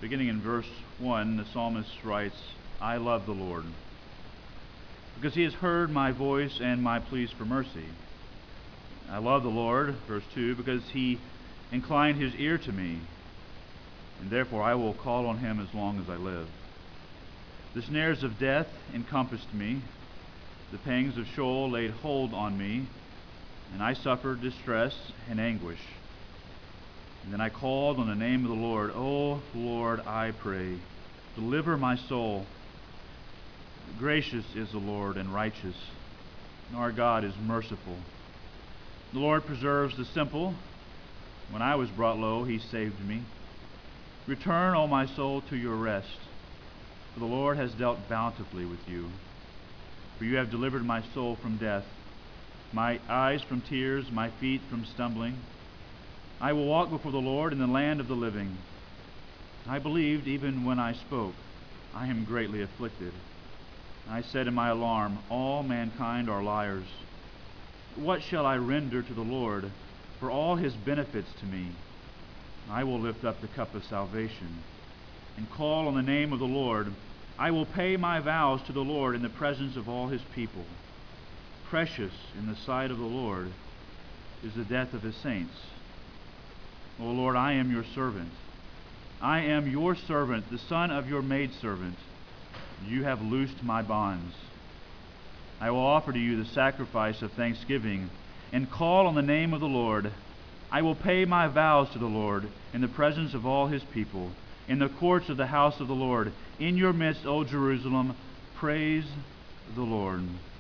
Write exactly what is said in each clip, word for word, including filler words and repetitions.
Beginning in verse one, the psalmist writes, I love the Lord, because he has heard my voice and my pleas for mercy. I love the Lord, verse two, because he inclined his ear to me, and therefore I will call on him as long as I live. The snares of death encompassed me, the pangs of Sheol laid hold on me, and I suffered distress and anguish. And then I called on the name of the Lord. O Lord, I pray, deliver my soul. Gracious is the Lord and righteous, and our God is merciful. The Lord preserves the simple. When I was brought low, he saved me. Return, O my soul, to your rest, for the Lord has dealt bountifully with you. For you have delivered my soul from death, my eyes from tears, my feet from stumbling. I will walk before the Lord in the land of the living. I believed even when I spoke, I am greatly afflicted. I said in my alarm, all mankind are liars. What shall I render to the Lord for all his benefits to me? I will lift up the cup of salvation and call on the name of the Lord. I will pay my vows to the Lord in the presence of all his people. Precious in the sight of the Lord is the death of his saints. O Lord, I am your servant. I am your servant, the son of your maidservant. You have loosed my bonds. I will offer to you the sacrifice of thanksgiving and call on the name of the Lord. I will pay my vows to the Lord in the presence of all his people, in the courts of the house of the Lord. In your midst, O Jerusalem, praise the Lord.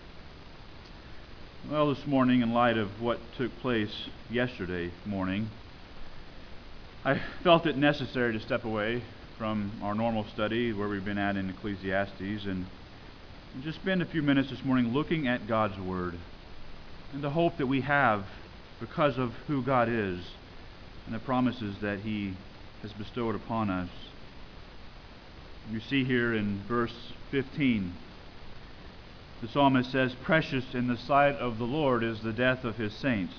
Well, this morning, in light of what took place yesterday morning, I felt it necessary to step away from our normal study where we've been at in Ecclesiastes and just spend a few minutes this morning looking at God's Word and the hope that we have because of who God is and the promises that he has bestowed upon us. You see here in verse fifteen, the psalmist says, precious in the sight of the Lord is the death of his saints.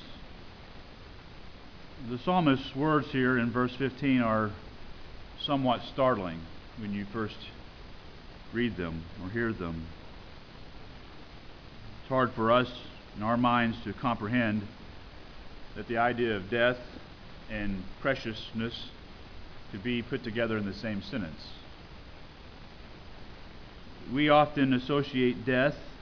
The psalmist's words here in verse fifteen are somewhat startling when you first read them or hear them. It's hard for us in our minds to comprehend that the idea of death and preciousness to be put together in the same sentence. We often associate death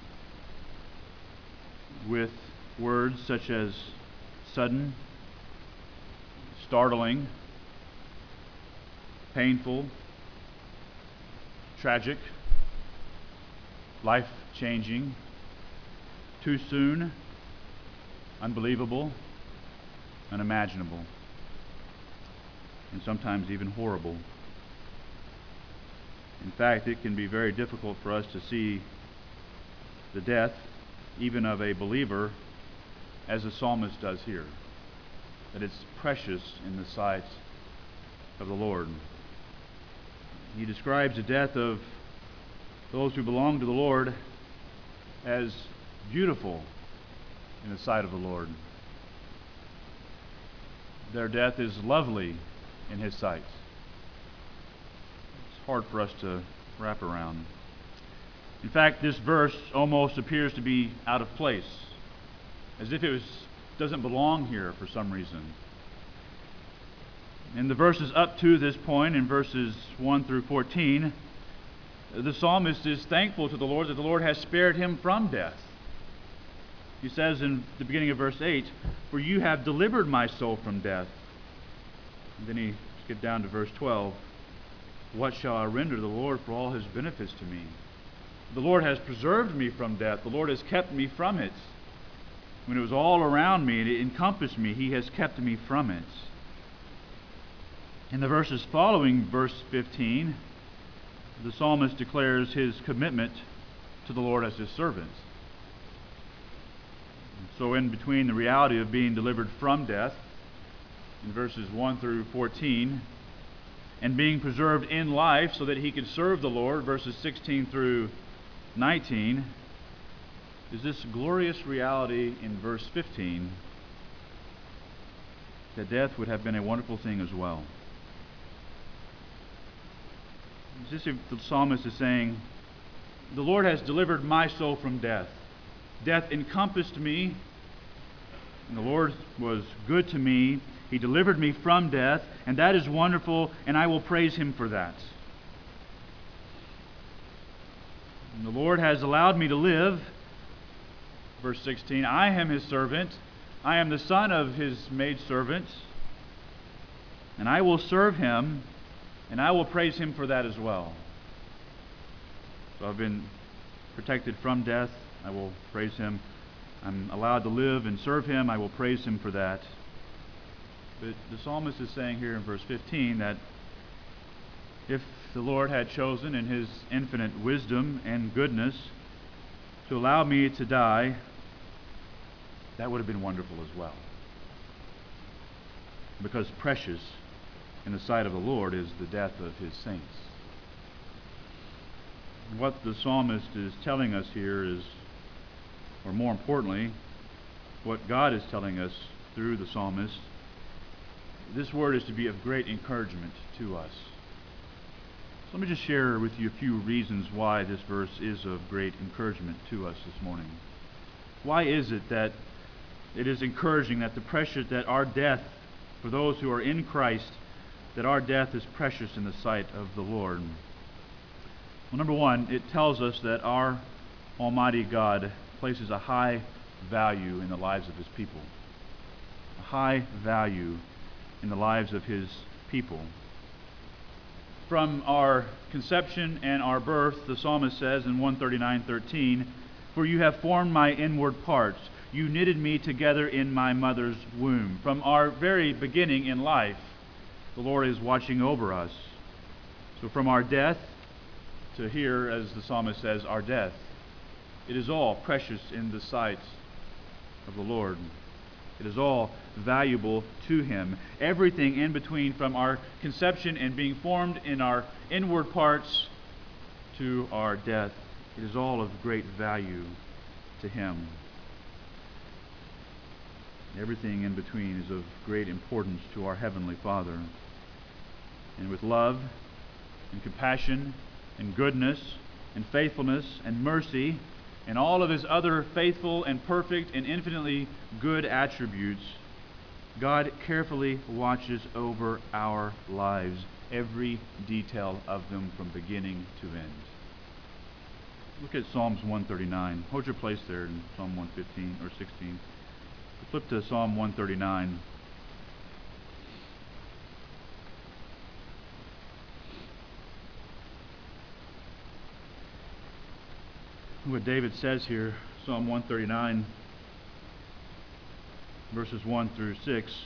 with words such as sudden, startling, painful, tragic, life-changing, too soon, unbelievable, unimaginable, and sometimes even horrible. In fact, it can be very difficult for us to see the death, even of a believer, as the psalmist does here, that it's precious in the sight of the Lord. He describes the death of those who belong to the Lord as beautiful in the sight of the Lord. Their death is lovely in his sight. It's hard for us to wrap around. In fact, this verse almost appears to be out of place, as if it was, doesn't belong here for some reason. In the verses up to this point, in verses one through fourteen, the psalmist is thankful to the Lord that the Lord has spared him from death. He says in the beginning of verse eight, for you have delivered my soul from death. And then he skipped down to verse twelve. What shall I render to the Lord for all his benefits to me? The Lord has preserved me from death. The Lord has kept me from it. When it was all around me and it encompassed me, he has kept me from it. In the verses following verse fifteen, the psalmist declares his commitment to the Lord as his servant. So in between the reality of being delivered from death in verses one through fourteen and being preserved in life so that he could serve the Lord, verses sixteen through nineteen, is this glorious reality in verse fifteen that death would have been a wonderful thing as well. It's as if the psalmist is saying, the Lord has delivered my soul from death. Death encompassed me, and the Lord was good to me. He delivered me from death, and that is wonderful, and I will praise him for that. And the Lord has allowed me to live. Verse sixteen, I am his servant. I am the son of his maidservant, and I will serve him, and I will praise him for that as well. So I've been protected from death. I will praise him. I'm allowed to live and serve him. I will praise him for that. But the psalmist is saying here in verse fifteen that if the Lord had chosen in his infinite wisdom and goodness to allow me to die, that would have been wonderful as well. Because precious in the sight of the Lord is the death of his saints. What the psalmist is telling us here is, or more importantly, what God is telling us through the psalmist, this word is to be of great encouragement to us. So let me just share with you a few reasons why this verse is of great encouragement to us this morning. Why is it that it is encouraging that the precious, that our death, for those who are in Christ, that our death is precious in the sight of the Lord? Well, number one, it tells us that our Almighty God places a high value in the lives of his people. A high value in the lives of his people. From our conception and our birth, the psalmist says in one thirty-nine thirteen, for you have formed my inward parts. You knitted me together in my mother's womb. From our very beginning in life, the Lord is watching over us. So from our death to here, as the psalmist says, our death, it is all precious in the sight of the Lord. It is all valuable to him. Everything in between, from our conception and being formed in our inward parts to our death, it is all of great value to him. Everything in between is of great importance to our Heavenly Father. And with love and compassion and goodness and faithfulness and mercy and all of his other faithful and perfect and infinitely good attributes, God carefully watches over our lives, every detail of them from beginning to end. Look at Psalms one thirty-nine. Hold your place there in Psalm one fifteen or sixteen. Flip to Psalm one thirty-nine. What David says here, Psalm one thirty-nine, verses one through six.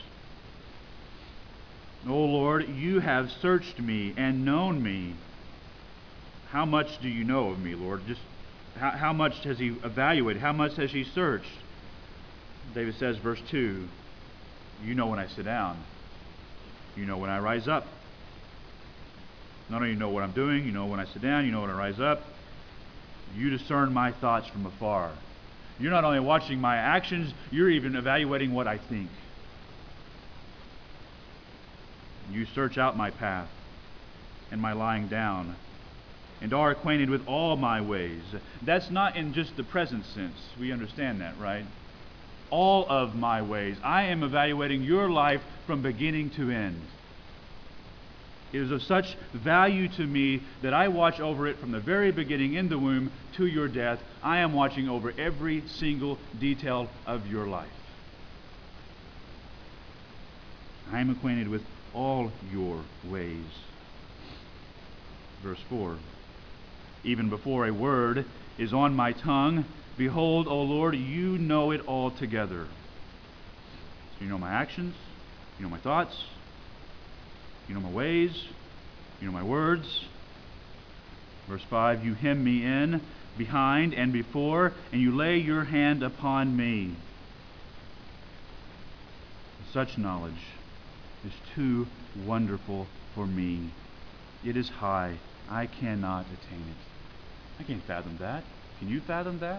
O Lord, you have searched me and known me. How much do you know of me, Lord? Just how, how much has he evaluated? How much has he searched? David says, verse two, you know when I sit down. You know when I rise up. Not only you know what I'm doing, you know when I sit down, you know when I rise up. You discern my thoughts from afar. You're not only watching my actions, you're even evaluating what I think. You search out my path and my lying down, and are acquainted with all my ways. That's not in just the present sense. We understand that, right? All of my ways. I am evaluating your life from beginning to end. It is of such value to me that I watch over it from the very beginning in the womb to your death. I am watching over every single detail of your life. I am acquainted with all your ways. Verse four. Even before a word is on my tongue, behold, O Lord, you know it altogether. So you know my actions, you know my thoughts, you know my ways, you know my words. Verse five, you hem me in behind and before, and you lay your hand upon me. Such knowledge is too wonderful for me. It is high. I cannot attain it. I can't fathom that. Can you fathom that?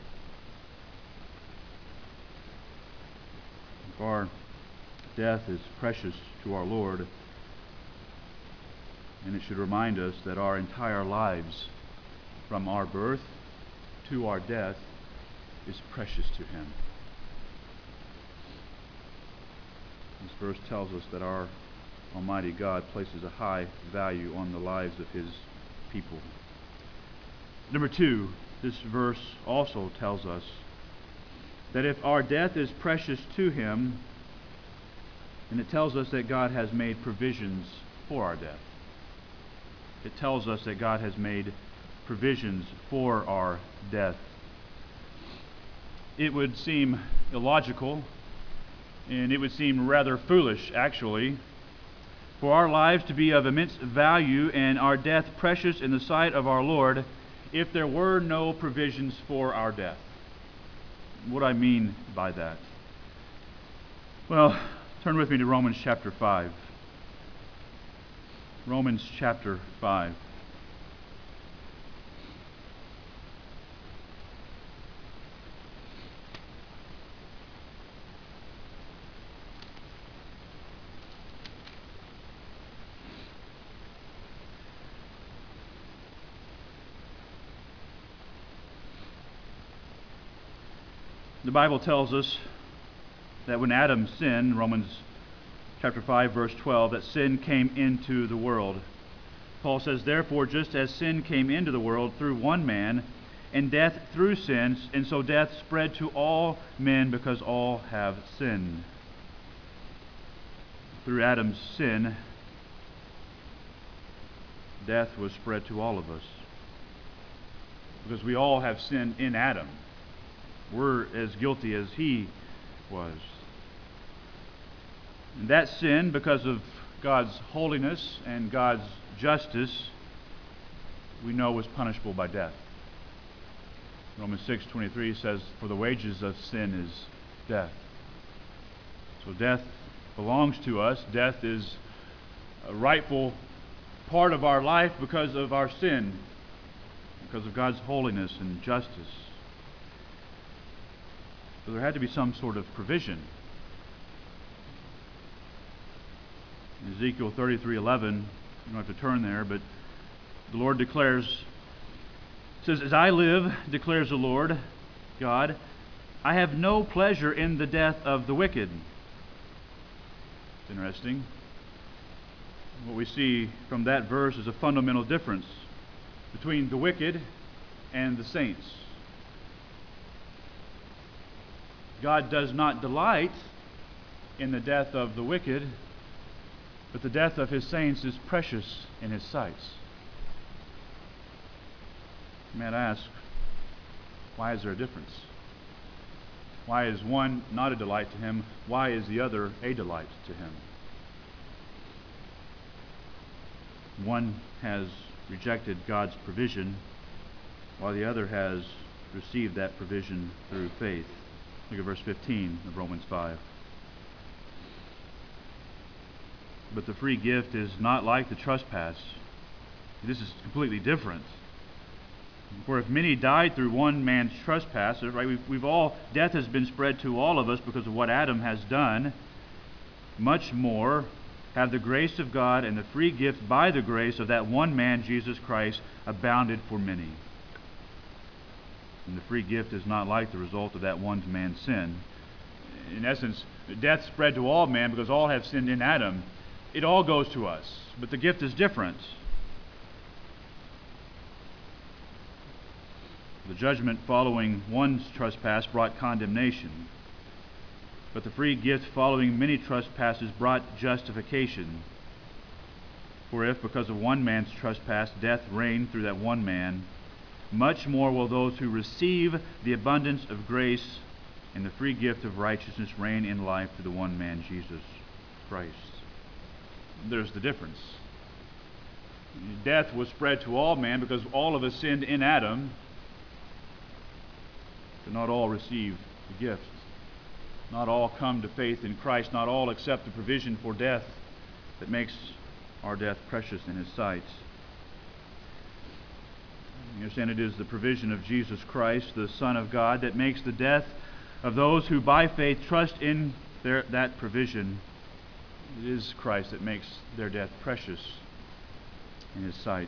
If our death is precious to our Lord, And it should remind us that our entire lives, from our birth to our death, is precious to him. This verse tells us that our Almighty God places a high value on the lives of his people. Number two, this verse also tells us that if our death is precious to him, then it tells us that God has made provisions for our death. It tells us that God has made provisions for our death. It would seem illogical, and it would seem rather foolish, actually, for our lives to be of immense value and our death precious in the sight of our Lord if there were no provisions for our death. What do I mean by that? Well, turn with me to Romans chapter five. Romans chapter five. The Bible tells us that when Adam sinned, Romans chapter five, verse twelve, that sin came into the world. Paul says, therefore, just as sin came into the world through one man, and death through sin, and so death spread to all men because all have sinned. Through Adam's sin, death was spread to all of us. Because we all have sinned in Adam. We're as guilty as he was. And that sin, because of God's holiness and God's justice, we know was punishable by death. Romans six twenty-three says, for the wages of sin is death. So death belongs to us. Death is a rightful part of our life because of our sin, because of God's holiness and justice. So there had to be some sort of provision. In Ezekiel thirty-three eleven, you don't have to turn there, but the Lord declares, says, as I live, declares the Lord God, I have no pleasure in the death of the wicked. It's interesting. What we see from that verse is a fundamental difference between the wicked and the saints. God does not delight in the death of the wicked, but the death of his saints is precious in his sight. You might ask, why is there a difference? Why is one not a delight to him? Why is the other a delight to him? One has rejected God's provision, while the other has received that provision through faith. Look at verse fifteen of Romans five. But the free gift is not like the trespass. This is completely different. For if many died through one man's trespass, right? We've, we've all death has been spread to all of us because of what Adam has done. Much more have the grace of God and the free gift by the grace of that one man, Jesus Christ, abounded for many. And the free gift is not like the result of that one man's sin. In essence, death spread to all men because all have sinned in Adam. It all goes to us, but the gift is different. The judgment following one's trespass brought condemnation, but the free gift following many trespasses brought justification. For if, because of one man's trespass, death reigned through that one man, much more will those who receive the abundance of grace and the free gift of righteousness reign in life through the one man, Jesus Christ. There's the difference. Death was spread to all men because all of us sinned in Adam, but not all receive the gift. Not all come to faith in Christ. Not all accept the provision for death that makes our death precious in his sight. You understand, it is the provision of Jesus Christ, the Son of God, that makes the death of those who by faith trust in their, that provision. It is Christ that makes their death precious. in his sight.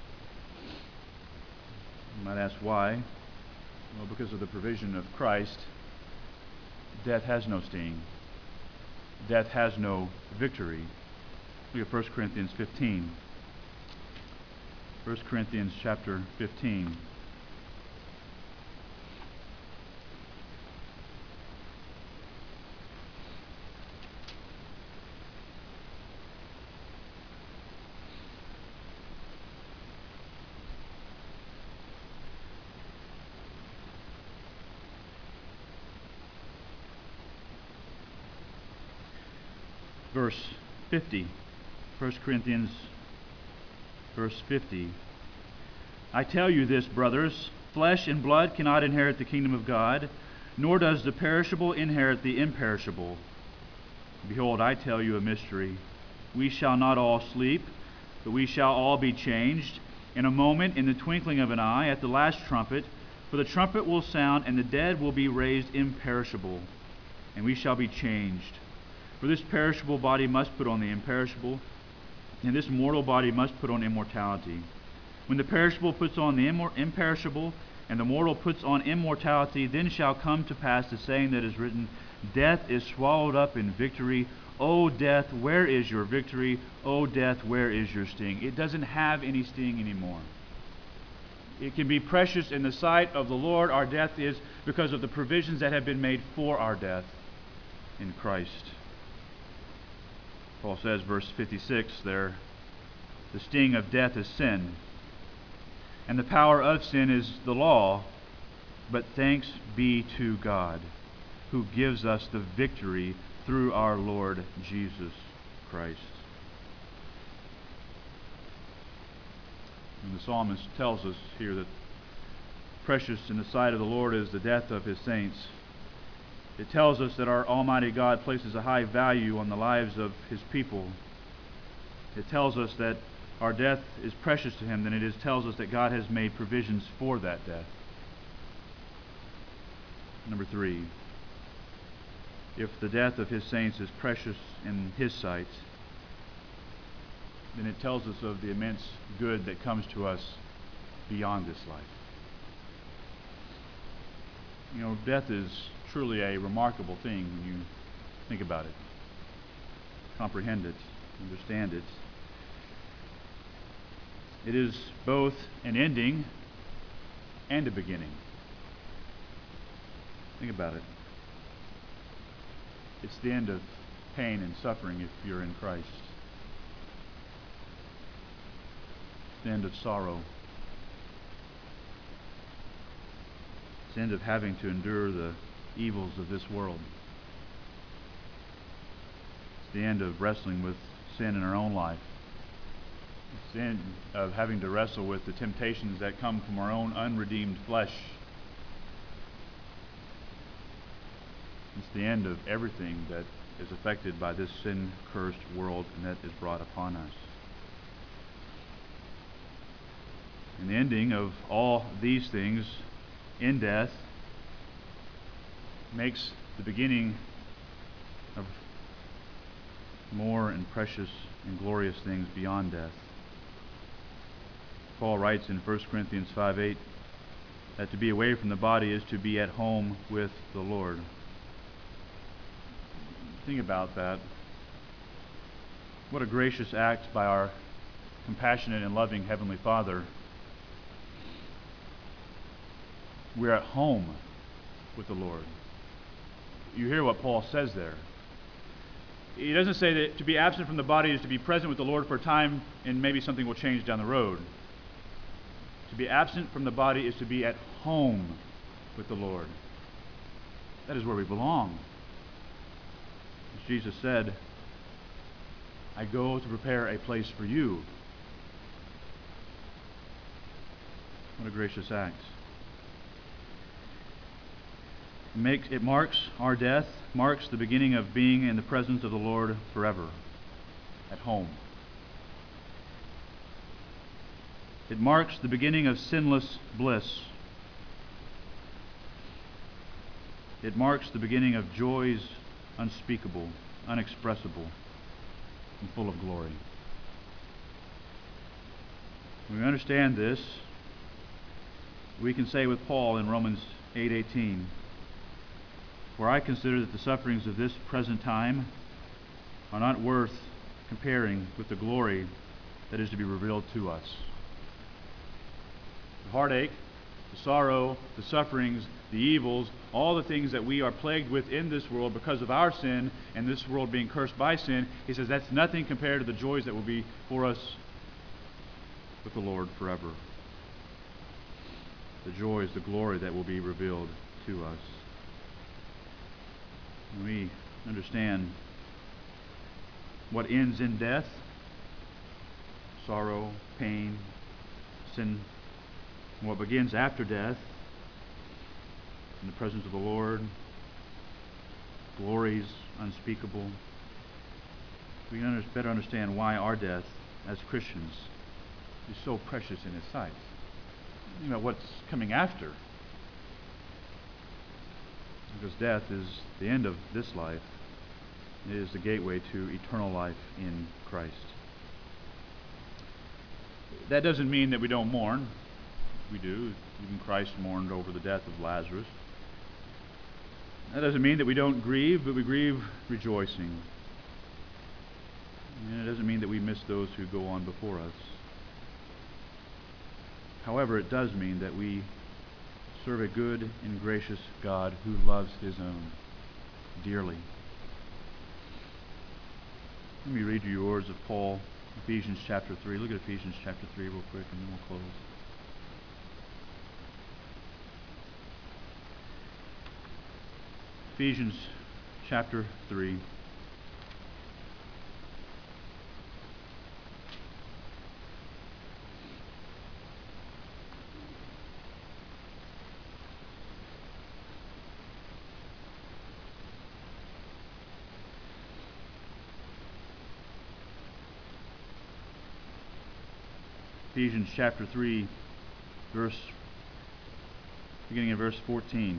You might ask why. Well, because of the provision of Christ, death has no sting. Death has no victory. Look at First Corinthians fifteen. First Corinthians chapter fifteen. Verse fifty, First Corinthians, verse fifty. I tell you this, brothers, flesh and blood cannot inherit the kingdom of God, nor does the perishable inherit the imperishable. Behold, I tell you a mystery. We shall not all sleep, but we shall all be changed in a moment, in the twinkling of an eye, at the last trumpet. For the trumpet will sound, and the dead will be raised imperishable, and we shall be changed. For this perishable body must put on the imperishable, and this mortal body must put on immortality. When the perishable puts on the immor- imperishable, and the mortal puts on immortality, then shall come to pass the saying that is written, Death is swallowed up in victory. O death, where is your victory? O death, where is your sting? It doesn't have any sting anymore. It can be precious in the sight of the Lord. Our death is because of the provisions that have been made for our death in Christ. Paul says, verse fifty-six there, the sting of death is sin, and the power of sin is the law, but thanks be to God, who gives us the victory through our Lord Jesus Christ. And the psalmist tells us here that precious in the sight of the Lord is the death of his saints. It tells us that our Almighty God places a high value on the lives of his people. It tells us that our death is precious to him, and it is, tells us that God has made provisions for that death. Number three, if the death of his saints is precious in his sight, then it tells us of the immense good that comes to us beyond this life. You know, death is truly a remarkable thing when you think about it, comprehend it, understand it. It is both an ending and a beginning. Think about it. It's the end of pain and suffering if you're in Christ. It's the end of sorrow. It's the end of having to endure the evils of this world. It's the end of wrestling with sin in our own life. It's the end of having to wrestle with the temptations that come from our own unredeemed flesh. It's the end of everything that is affected by this sin-cursed world and that is brought upon us. And the ending of all these things in death makes the beginning of more and precious and glorious things beyond death. Paul writes in First Corinthians five eight that to be away from the body is to be at home with the Lord. Think about that. What a gracious act by our compassionate and loving Heavenly Father. We're at home with the Lord. You hear what Paul says there. He doesn't say that to be absent from the body is to be present with the Lord for a time and maybe something will change down the road. To be absent from the body is to be at home with the Lord. That is where we belong. As Jesus said, I go to prepare a place for you. What a gracious act. It, makes, it marks our death, marks the beginning of being in the presence of the Lord forever, at home. It marks the beginning of sinless bliss. It marks the beginning of joys unspeakable, unexpressible, and full of glory. When we understand this, we can say with Paul in Romans eight eighteen, "For I consider that the sufferings of this present time are not worth comparing with the glory that is to be revealed to us." The heartache, the sorrow, the sufferings, the evils, all the things that we are plagued with in this world because of our sin and this world being cursed by sin, he says that's nothing compared to the joys that will be for us with the Lord forever. The joys, the glory that will be revealed to us. When we understand what ends in death, sorrow, pain, sin, and what begins after death, in the presence of the Lord, glories unspeakable, we can better understand why our death as Christians is so precious in His sight. You know what's coming after. Because death is the end of this life. It is the gateway to eternal life in Christ. That doesn't mean that we don't mourn. We do. Even Christ mourned over the death of Lazarus. That doesn't mean that we don't grieve, but we grieve rejoicing. And it doesn't mean that we miss those who go on before us. However, it does mean that we serve a good and gracious God who loves His own dearly. Let me read you the words of Paul, Ephesians chapter three. Look at Ephesians chapter three real quick and then we'll close. Ephesians chapter three. Ephesians chapter three, verse, beginning in verse fourteen.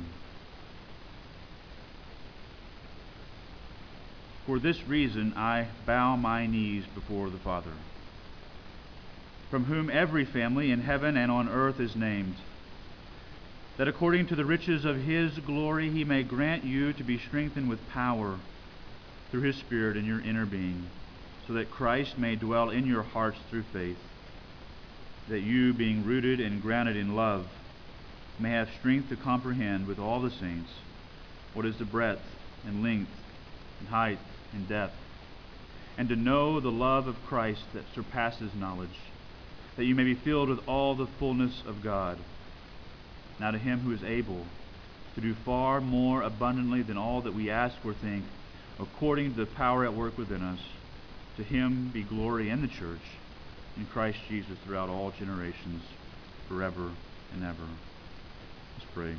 "For this reason I bow my knees before the Father, from whom every family in heaven and on earth is named, that according to the riches of His glory He may grant you to be strengthened with power through His Spirit in your inner being, so that Christ may dwell in your hearts through faith, that you, being rooted and grounded in love, may have strength to comprehend with all the saints what is the breadth and length and height and depth, and to know the love of Christ that surpasses knowledge, that you may be filled with all the fullness of God. Now to Him who is able to do far more abundantly than all that we ask or think, according to the power at work within us, to Him be glory in the church, in Christ Jesus, throughout all generations, forever and ever." Let's pray.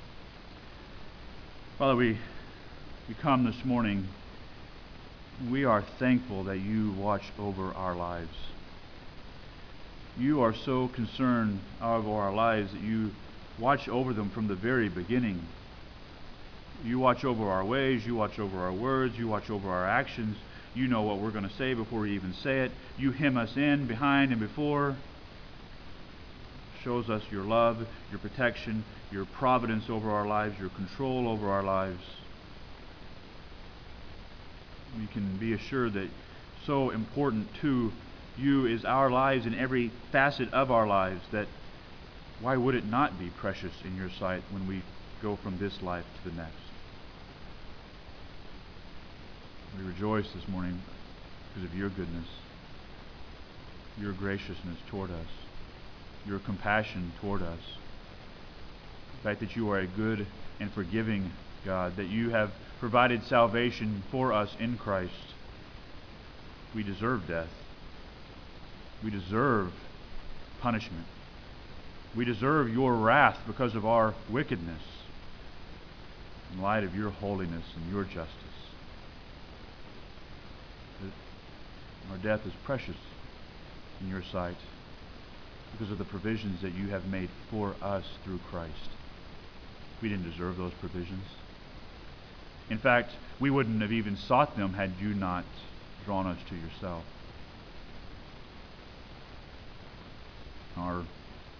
Father, we, we come this morning. We are thankful that You watch over our lives. You are so concerned over our lives that You watch over them from the very beginning. You watch over our ways. You watch over our words. You watch over our actions. You know what we're going to say before we even say it. You hem us in behind and before. Shows us Your love, Your protection, Your providence over our lives, Your control over our lives. We can be assured that so important to You is our lives in every facet of our lives, that why would it not be precious in Your sight when we go from this life to the next? We rejoice this morning because of Your goodness, Your graciousness toward us, Your compassion toward us, the fact that You are a good and forgiving God, that You have provided salvation for us in Christ. We deserve death. We deserve punishment. We deserve Your wrath because of our wickedness, in light of Your holiness and Your justice. Our death is precious in Your sight because of the provisions that You have made for us through Christ. We didn't deserve those provisions. In fact, we wouldn't have even sought them had You not drawn us to Yourself.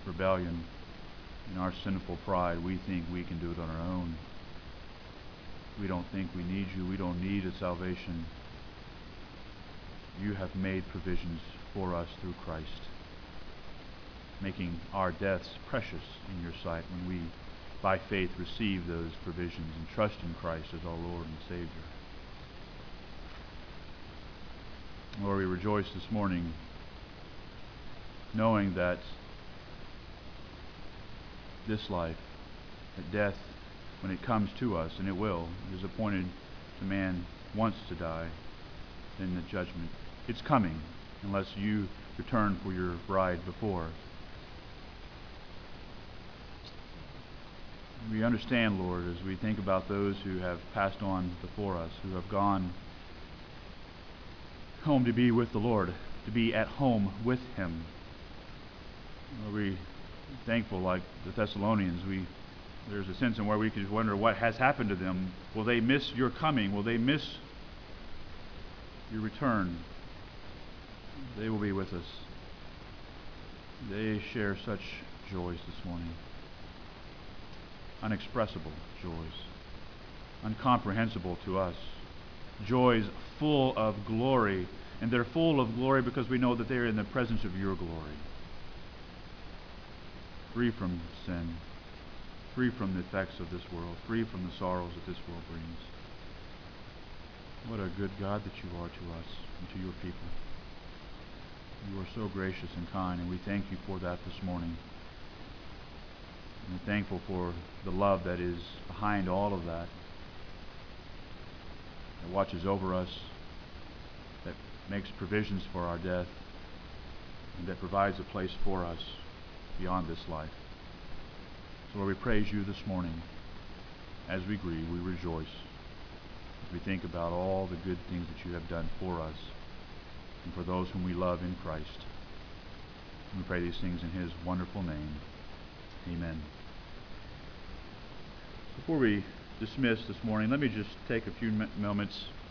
rebellion, in our sinful pride, we think we can do it on our own. We don't think we need you. We don't need a salvation. You have made provisions for us through Christ, making our deaths precious in your sight when we, by faith, receive those provisions and trust in Christ as our Lord and Savior. Lord, we rejoice this morning knowing that this life, that death, when it comes to us, and it will, it is appointed to man once to die, then the judgment. It's coming unless you return for your bride before. We understand, Lord, as we think about those who have passed on before us, who have gone home to be with the Lord, to be at home with Him. Lord, we thankful, like the Thessalonians, we there's a sense in where we could wonder what has happened to them. Will they miss your coming? Will they miss your return? They will be with us. They share such joys this morning. Unexpressible joys. Incomprehensible to us. Joys full of glory. And they're full of glory because we know that they're in the presence of your glory. Free from sin. Free from the effects of this world. Free from the sorrows that this world brings. What a good God that you are to us and to your people. You are so gracious and kind, and we thank you for that this morning. And we're thankful for the love that is behind all of that, that watches over us, that makes provisions for our death, and that provides a place for us beyond this life. So Lord, we praise you this morning. As we grieve, we rejoice as we think about all the good things that you have done for us and for those whom we love in Christ. And we pray these things in his wonderful name. Amen. Before we dismiss this morning, let me just take a few moments